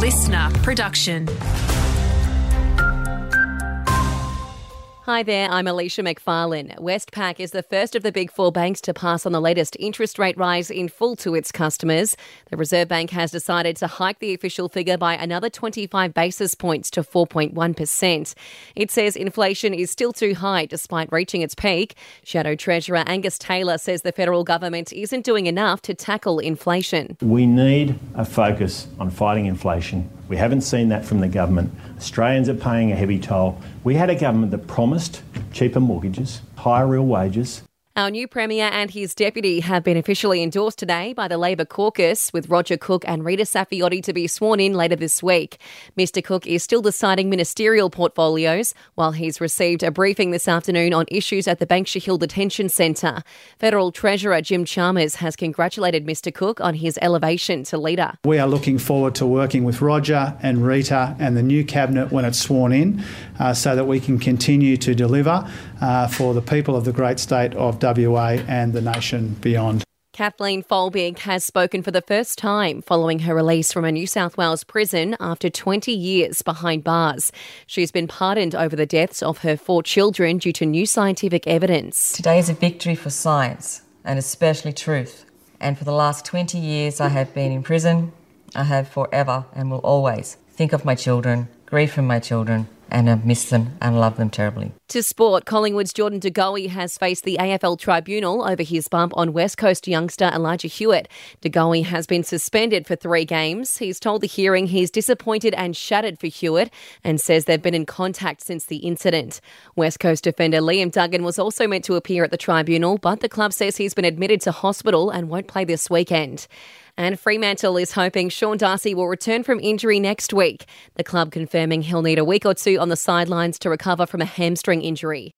listener production. Hi there, I'm Alicia McFarlane. Westpac is the first of the big four banks to pass on the latest interest rate rise in full to its customers. The Reserve Bank has decided to hike the official figure by another 25 basis points to 4.1%. It says inflation is still too high despite reaching its peak. Shadow Treasurer Angus Taylor says the federal government isn't doing enough to tackle inflation. We need a focus on fighting inflation. We haven't seen that from the government. Australians are paying a heavy toll. We had a government that promised cheaper mortgages, higher real wages. Our new Premier and his deputy have been officially endorsed today by the Labor caucus, with Roger Cook and Rita Saffioti to be sworn in later this week. Mr Cook is still deciding ministerial portfolios, while he's received a briefing this afternoon on issues at the Banksia Hill Detention Centre. Federal Treasurer Jim Chalmers has congratulated Mr Cook on his elevation to leader. We are looking forward to working with Roger and Rita and the new cabinet when it's sworn in, so that we can continue to deliver for the people of the great state of WA and the nation beyond. Kathleen Folbig has spoken for the first time following her release from a New South Wales prison after 20 years behind bars. She's been pardoned over the deaths of her 4 children due to new scientific evidence. Today is a victory for science and especially truth. And for the last 20 years I have been in prison. I have forever and will always think of my children, grieve for my children, and I miss them and love them terribly. To sport, Collingwood's Jordan De Goey has faced the AFL tribunal over his bump on West Coast youngster Elijah Hewitt. De Goey has been suspended for 3 games. He's told the hearing he's disappointed and shattered for Hewitt and says they've been in contact since the incident. West Coast defender Liam Duggan was also meant to appear at the tribunal, but the club says he's been admitted to hospital and won't play this weekend. And Fremantle is hoping Sean Darcy will return from injury next week. The club confirming he'll need a week or two on the sidelines to recover from a hamstring injury.